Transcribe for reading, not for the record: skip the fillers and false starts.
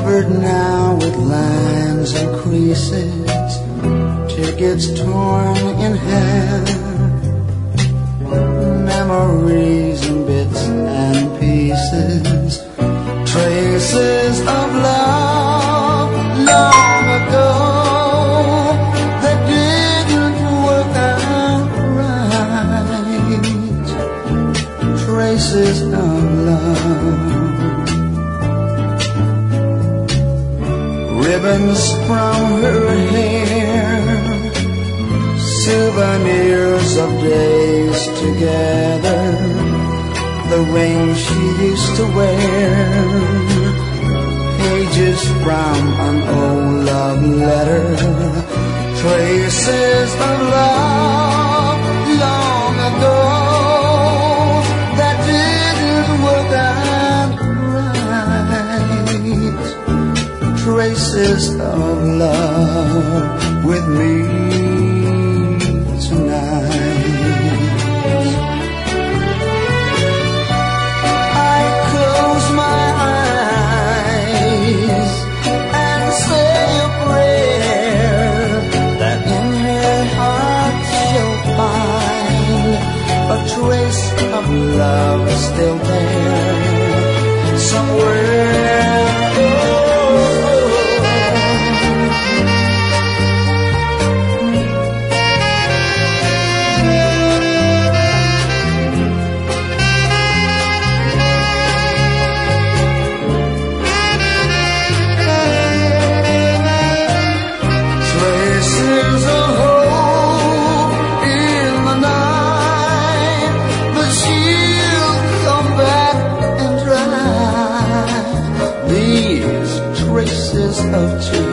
covered now with lines and creases, tickets torn in half, memories in bits and pieces, traces of love long ago that didn't work out right, traces of love. Ribbons from her hair, souvenirs of days together, the ring she used to wear, pages from an old love letter, traces of love long ago that didn't work out right, traces of love with me tonight. I close my eyes and say a prayer that in her heart she'll find a trace of love still there somewhere. Of